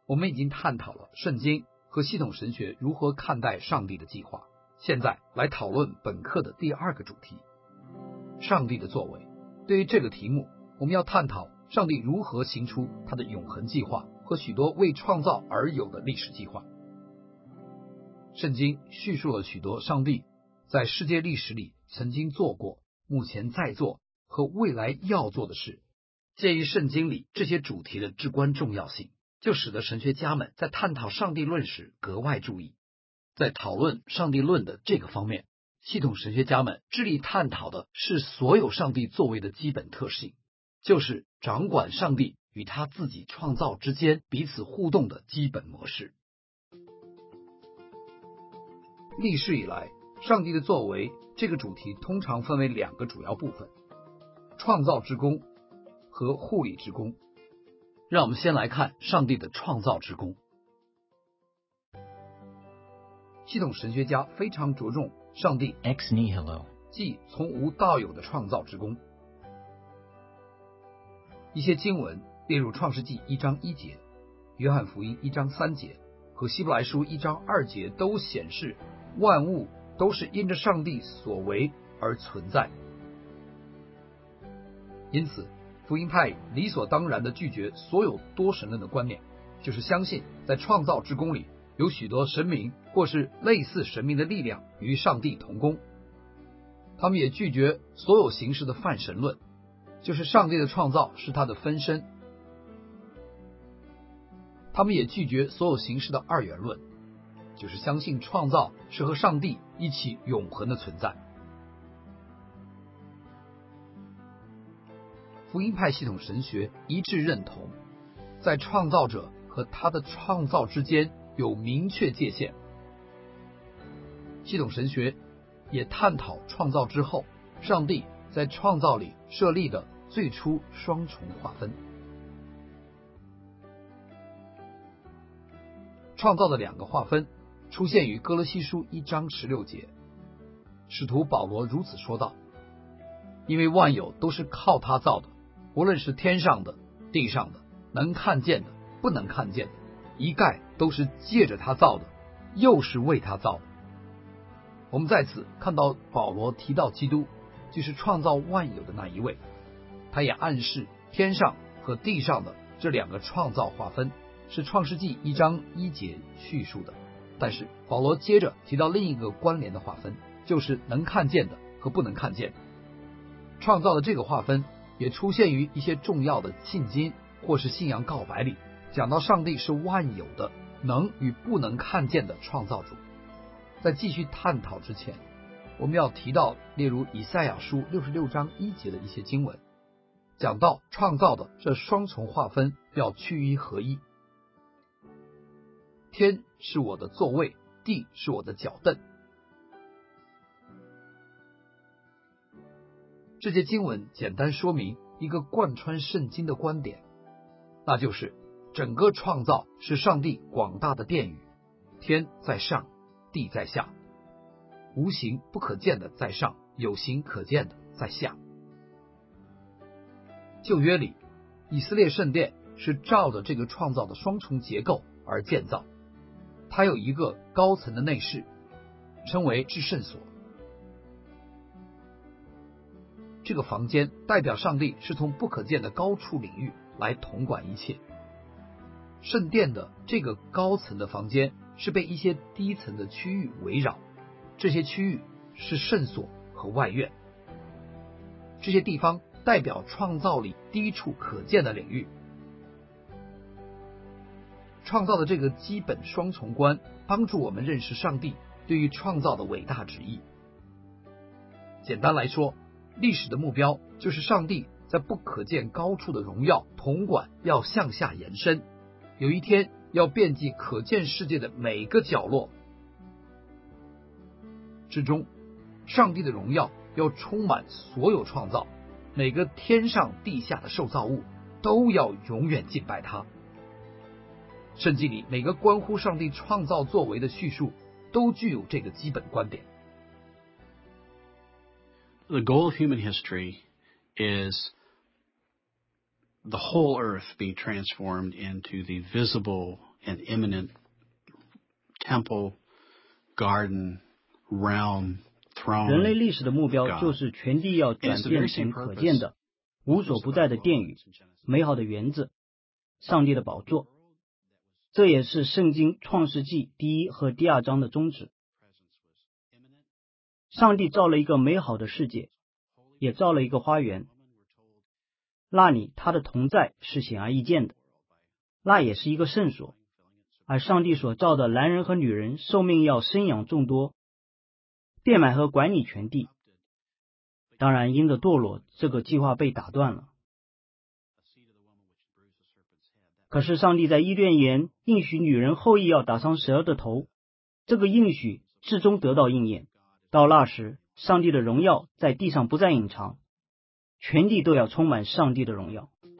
我们已经探讨了圣经和系统神学如何看待上帝的计划，现在来讨论本课的第二个主题，上帝的作为。对于这个题目，我们要探讨上帝如何行出他的永恒计划和许多为创造而有的历史计划。圣经叙述了许多上帝在世界历史里曾经做过、目前在做和未来要做的事。鉴于圣经里这些主题的至关重要性，就使得神学家们在探讨上帝论时格外注意。在讨论上帝论的这个方面，系统神学家们致力探讨的是所有上帝作为的基本特性，就是掌管上帝与他自己创造之间彼此互动的基本模式。历史以来，上帝的作为这个主题通常分为两个主要部分：创造之功和护理之功。让我们先来看上帝的创造之功。系统神学家非常着重上帝 ex nihilo 即从无到有的创造之功。一些经文例如创世纪1章1节、约翰福音1章3节和希伯来书1章2节都显示万物都是因着上帝所为而存在。因此福音派理所当然地拒绝所有多神论的观念，就是相信在创造之功里有许多神明或是类似神明的力量与上帝同工。他们也拒绝所有形式的泛神论，就是上帝的创造是他的分身。他们也拒绝所有形式的二元论，就是相信创造是和上帝一起永恒的存在。福音派系统神学一致认同，在创造者和他的创造之间有明确界限。系统神学也探讨创造之后，上帝在创造里设立的最初双重划分。创造的两个划分出现于哥罗西书1章16节，使徒保罗如此说道：因为万有都是靠他造的，无论是天上的、地上的，能看见的、不能看见的，一概都是借着他造的，又是为他造的。我们在此看到保罗提到基督，就是创造万有的那一位。他也暗示天上和地上的这两个创造划分是创世纪1章1节叙述的。但是保罗接着提到另一个关联的划分，就是能看见的和不能看见的。创造的这个划分也出现于一些重要的信经或是信仰告白里，讲到上帝是万有的能与不能看见的创造主。在继续探讨之前，我们要提到例如以赛亚书66章1节的一些经文，讲到创造的这双重划分要趋于合一。天是我的座位，地是我的脚凳。这些经文简单说明一个贯穿圣经的观点，那就是整个创造是上帝广大的殿宇，天在上，地在下，无形不可见的在上，有形可见的在下。旧约里，以色列圣殿是照着这个创造的双重结构而建造，它有一个高层的内室，称为至圣所。这个房间代表上帝是从不可见的高处领域来统管一切。圣殿的这个高层的房间是被一些低层的区域围绕，这些区域是圣所和外院。这些地方代表创造里低处可见的领域。创造的这个基本双重观帮助我们认识上帝对于创造的伟大旨意。简单来说，历史的目标就是上帝在不可见高处的荣耀统管要向下延伸，有一天要遍及可见世界的每个角落之中，上帝的荣耀要充满所有创造，每个天上地下的受造物都要永远敬拜他。圣经里每个关乎上帝创造作为的叙述都具有这个基本观点。 The goal of human history is the whole earth being transformed into the visible an imminent temple, garden, realm, throne. 人类历史的目标就是全地要转变成可见的、无所不在的殿宇、美好的园子、上帝的宝座。这也是圣经创世纪1和2章的宗旨。上帝造了一个美好的世界，也造了一个花园，那里他的同在是显而易见的，那也是一个圣所。而上帝所造的男人和女人受命要生养众多，遍满和管理全地。当然因着堕落，这个计划被打断了。可是上帝在伊甸园应许女人后裔要打伤蛇的头，这个应许至终得到应验。到那时，上帝的荣耀在地上不再隐藏，全地都要充满上帝的荣耀。